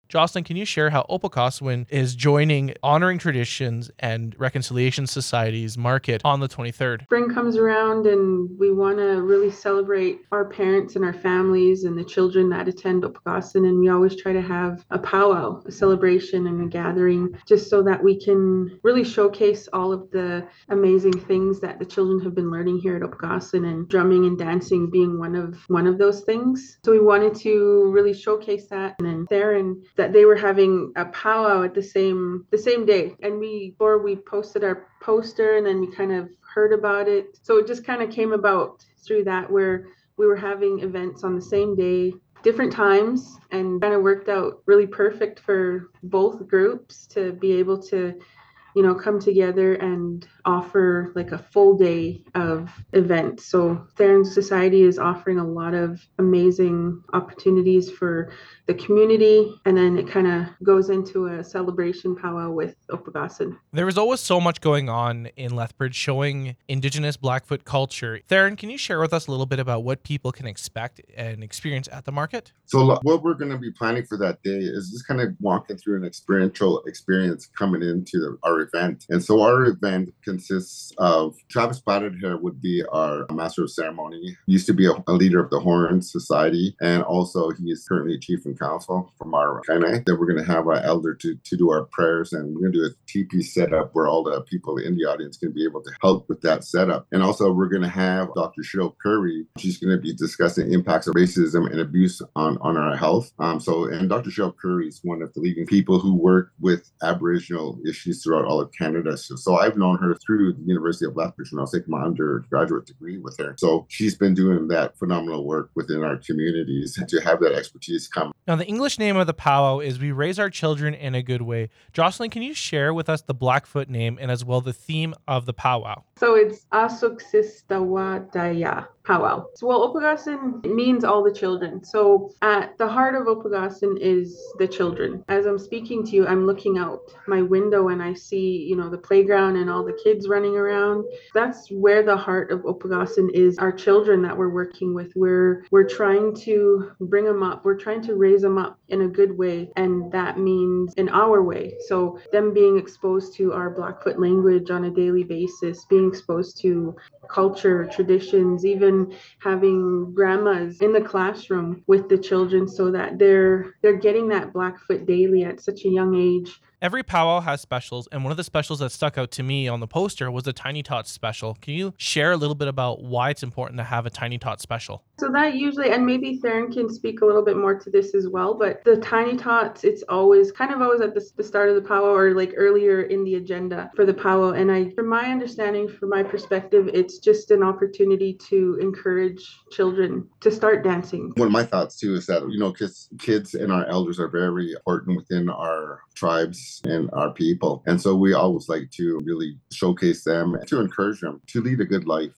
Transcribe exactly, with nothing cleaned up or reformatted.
Jocelyn, can you share how Opakoswin is joining Honoring Traditions and Reconciliation Society's market on the twenty-third? Spring comes around and we want to really celebrate our parents and our families and the children that attend Opakoswin, and we always try to have a powwow, a celebration and a gathering, just so that we can really showcase all of the amazing things that the children have been learning here at Opakoswin, and drumming and dancing being one of one of those things. So we wanted to really showcase that, and there and that they were having a powwow at the same the same day. And we before we posted our poster, and then we kind of heard about it. So it just kind of came about through that, where we were having events on the same day, different times, and kind of worked out really perfect for both groups to be able to, you know, come together and offer like a full day of events. So Theron Society is offering a lot of amazing opportunities for the community, and then it kind of goes into a celebration powwow with Opakoswin. There is always so much going on in Lethbridge showing Indigenous Blackfoot culture. Theron, can you share with us a little bit about what people can expect and experience at the market? So what we're going to be planning for that day is just kind of walking through an experiential experience coming into the, our event. And so our event consists of Travis Platted would be our master of ceremony. He used to be a, a leader of the Horn Society, and also he is currently chief and council from our Kainai. Then we're going to have our elder to, to do our prayers, and we're going to do a teepee setup where all the people in the audience can be able to help with that setup. And also we're going to have Doctor Cheryl Curry. She's going to be discussing impacts of racism and abuse on, on our health. Um, so, and Doctor Cheryl Curry is one of the leading people who work with Aboriginal issues throughout all of Canada. So, so I've known her through the University of Lethbridge when I was taking my undergraduate degree with her. So she's been doing that phenomenal work within our communities to have that expertise come. Now, the English name of the powwow is We Raise Our Children in a Good Way. Jocelyn, can you share with us the Blackfoot name and as well the theme of the powwow? So it's Asuksistawadaya powwow. So, well, Opakoswin means all the children. So at the heart of Opakoswin is the children. As I'm speaking to you, I'm looking out my window and I see, you know, the playground and all the kids running around. That's where the heart of Opakoswin is, our children that we're working with. We're we're trying to bring them up. We're trying to raise them up in a good way, and that means in our way. So them being exposed to our Blackfoot language on a daily basis, being exposed to culture, traditions, even having grandmas in the classroom with the children so that they're they're getting that Blackfoot daily at such a young age. Every powwow has specials, and one of the specials that stuck out to me on the poster was the Tiny Tots special. Can you share a little bit about why it's important to have a Tiny Tot special? So that usually, and maybe Theron can speak a little bit more to this as well, but the Tiny Tots, it's always kind of always at the, the start of the powwow or like earlier in the agenda for the powwow. And I, from my understanding, from my perspective, it's just an opportunity to encourage children to start dancing. One of my thoughts too is that, you know, kids, kids and our elders are very important within our tribes and our people. And so we always like to really showcase them, to encourage them to lead a good life.